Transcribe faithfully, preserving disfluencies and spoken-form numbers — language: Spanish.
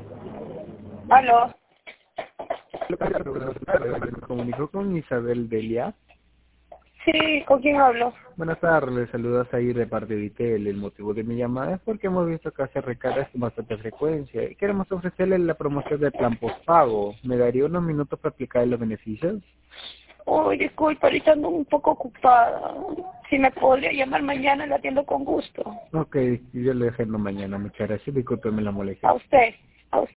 ¿Aló? Me comunicó con Isabel Delia. Sí, ¿con quién hablo? Buenas tardes, les saludas ahí de parte de Vitel. El motivo de mi llamada es porque hemos visto que hace recargas con bastante frecuencia y queremos ofrecerle la promoción de plan postpago. ¿Me daría unos minutos para aplicar los beneficios? Uy, disculpa, ahorita ando un poco ocupada. Si me podría llamar mañana, la atiendo con gusto. Ok, yo le dejo mañana. Muchas gracias. Discúlpeme la molestia. A usted, a usted.